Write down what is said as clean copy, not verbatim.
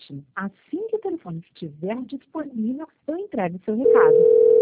aguarde. Assim que o telefone estiver disponível, eu entrego o seu recado.